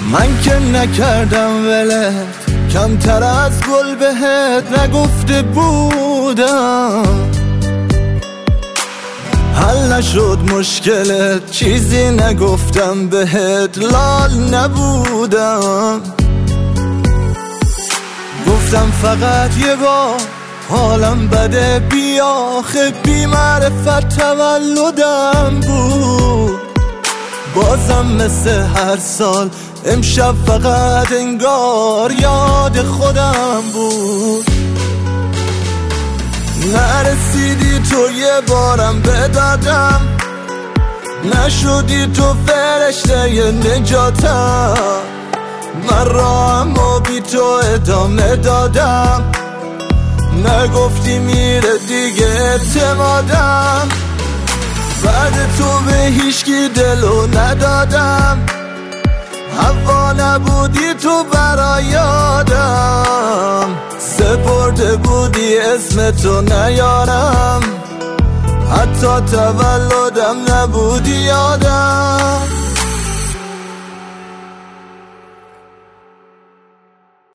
من که نکردم ولت، کمتر از گل بهت نگفته بودم. حل نشد مشکلت، چیزی نگفتم بهت، لال نبودم. گفتم فقط یه بار حالم بده، بیا آخه بی معرفت تولدم بود. بازم مثل هر سال امشب فقط انگار یاد خودم بود. نرسیدی تو یه بارم بدادم، نشدی تو فرشته ی نجاتم. من راهمو بی تو ادامه دادم، نگفتی میره دیگه اعتمادم. بعد تو به هیچکی دلو ندادم، هوا نبودی تو برای یادم. سپرده بودی اسم تو نیارم، حتی تولدم نبودی یادم.